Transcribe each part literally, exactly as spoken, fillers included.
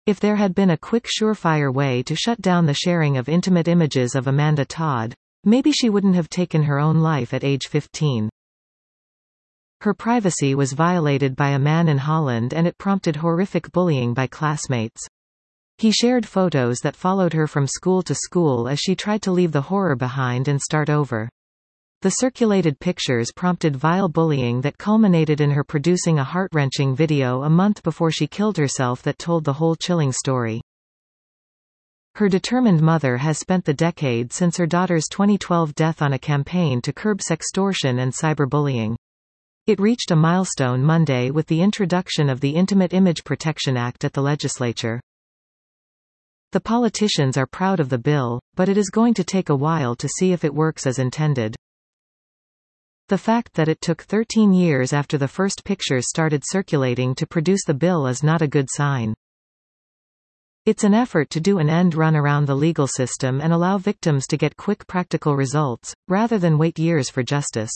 If there had been a quick surefire way to shut down the sharing of intimate images of Amanda Todd, maybe she wouldn't have taken her own life at age fifteen. Her privacy was violated by a man in Holland and it prompted horrific bullying by classmates. He shared photos that followed her from school to school as she tried to leave the horror behind and start over. The circulated pictures prompted vile bullying that culminated in her producing a heart-wrenching video a month before she killed herself that told the whole chilling story. Her determined mother has spent the decade since her daughter's twenty twelve death on a campaign to curb sextortion and cyberbullying. It reached a milestone Monday with the introduction of the Intimate Image Protection Act at the legislature. The politicians are proud of the bill, but it is going to take a while to see if it works as intended. The fact that it took thirteen years after the first pictures started circulating to produce the bill is not a good sign. It's an effort to do an end run around the legal system and allow victims to get quick practical results, rather than wait years for justice.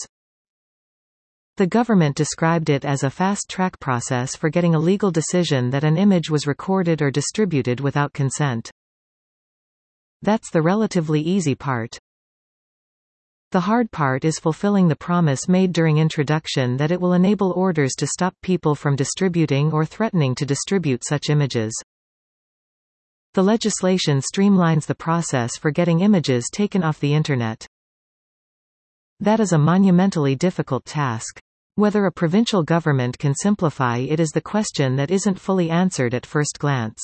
The government described it as a fast-track process for getting a legal decision that an image was recorded or distributed without consent. That's the relatively easy part. The hard part is fulfilling the promise made during introduction that it will enable orders to stop people from distributing or threatening to distribute such images. The legislation streamlines the process for getting images taken off the Internet. That is a monumentally difficult task. Whether a provincial government can simplify it is the question that isn't fully answered at first glance.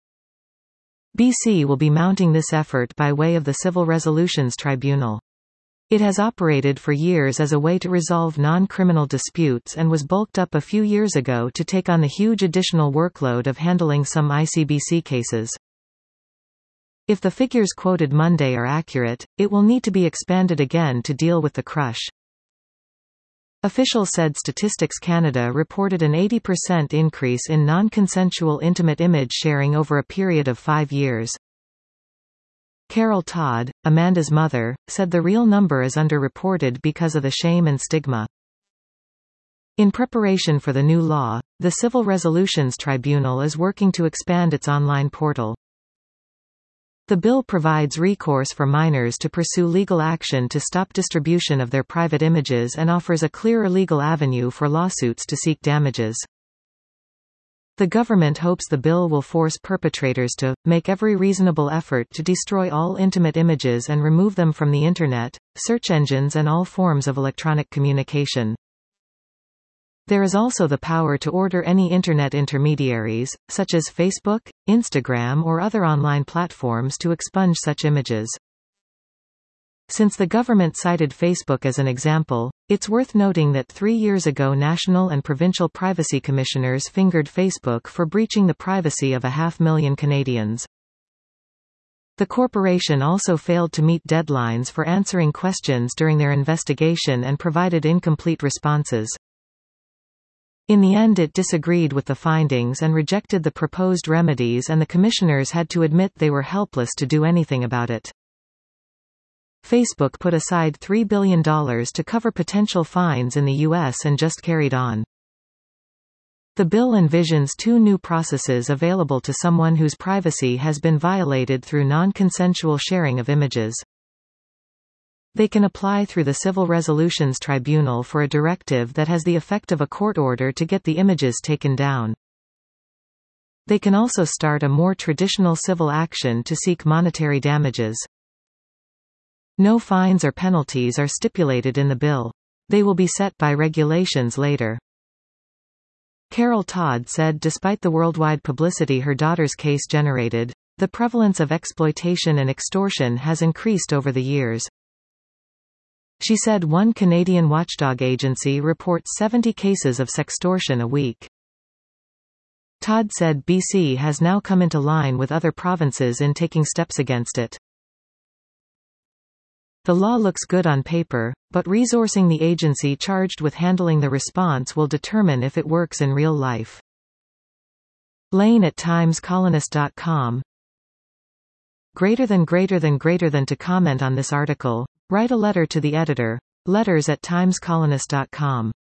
B C will be mounting this effort by way of the Civil Resolutions Tribunal. It has operated for years as a way to resolve non-criminal disputes and was bulked up a few years ago to take on the huge additional workload of handling some I C B C cases. If the figures quoted Monday are accurate, it will need to be expanded again to deal with the crush. Officials said Statistics Canada reported an eighty percent increase in non-consensual intimate image sharing over a period of five years. Carol Todd, Amanda's mother, said the real number is underreported because of the shame and stigma. In preparation for the new law, the Civil Resolutions Tribunal is working to expand its online portal. The bill provides recourse for minors to pursue legal action to stop distribution of their private images and offers a clearer legal avenue for lawsuits to seek damages. The government hopes the bill will force perpetrators to make every reasonable effort to destroy all intimate images and remove them from the Internet, search engines and all forms of electronic communication. There is also the power to order any Internet intermediaries, such as Facebook, Instagram or other online platforms to expunge such images. Since the government cited Facebook as an example, it's worth noting that three years ago national and provincial privacy commissioners fingered Facebook for breaching the privacy of a half million Canadians. The corporation also failed to meet deadlines for answering questions during their investigation and provided incomplete responses. In the end it disagreed with the findings and rejected the proposed remedies, and the commissioners had to admit they were helpless to do anything about it. Facebook put aside three billion dollars to cover potential fines in the U S and just carried on. The bill envisions two new processes available to someone whose privacy has been violated through non-consensual sharing of images. They can apply through the Civil Resolutions Tribunal for a directive that has the effect of a court order to get the images taken down. They can also start a more traditional civil action to seek monetary damages. No fines or penalties are stipulated in the bill. They will be set by regulations later. Carol Todd said despite the worldwide publicity her daughter's case generated, the prevalence of exploitation and extortion has increased over the years. She said one Canadian watchdog agency reports seventy cases of sextortion a week. Todd said B C has now come into line with other provinces in taking steps against it. The law looks good on paper, but resourcing the agency charged with handling the response will determine if it works in real life. Lane at times colonist dot com. Greater than greater than greater than to comment on this article, write a letter to the editor, letters at times colonist dot com.